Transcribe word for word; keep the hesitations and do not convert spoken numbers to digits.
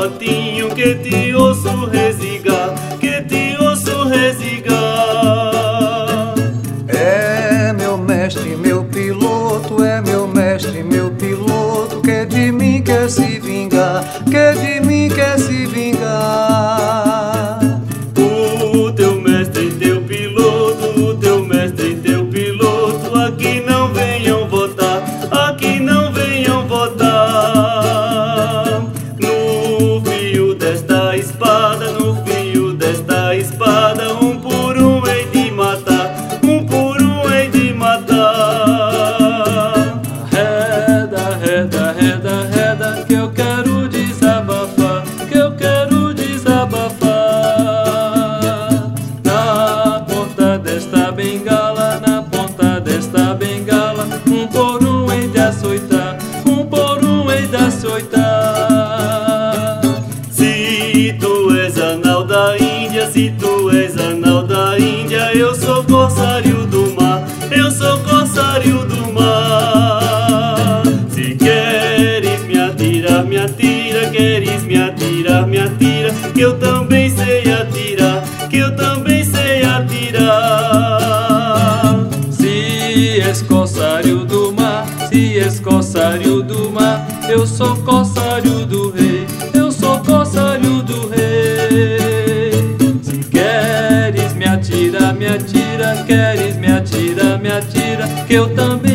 patinho, que te ouço resigar, que te ouço resigar. É meu mestre, meu piloto, é meu mestre, meu piloto, que de mim quer se vingar, que de mim quer se vingar. O teu mestre e teu piloto, o teu mestre e teu piloto, aqui não venham votar, aqui não venham votar. No fio desta espada, no fio desta espada, um por um hei de matar, um por um hei de matar. Reda, reda, reda, reda, que eu quero desabafar, que eu quero desabafar. Na ponta desta bengala, na ponta desta bengala, um por um hei de açoitar, um por um hei de açoitar. Se tu és anal da Índia, se tu és anal da Índia, eu sou corsário do mar, eu sou corsário do mar. Se queres me atirar, me atira, queres me atirar, me atira, que eu também sei atirar, que eu também sei atirar. Se és corsário do mar, se és corsário do mar, eu sou corsário do rei, eu sou corsário do rei. Se queres me atira, me atira, queres me atira, me atira, que eu também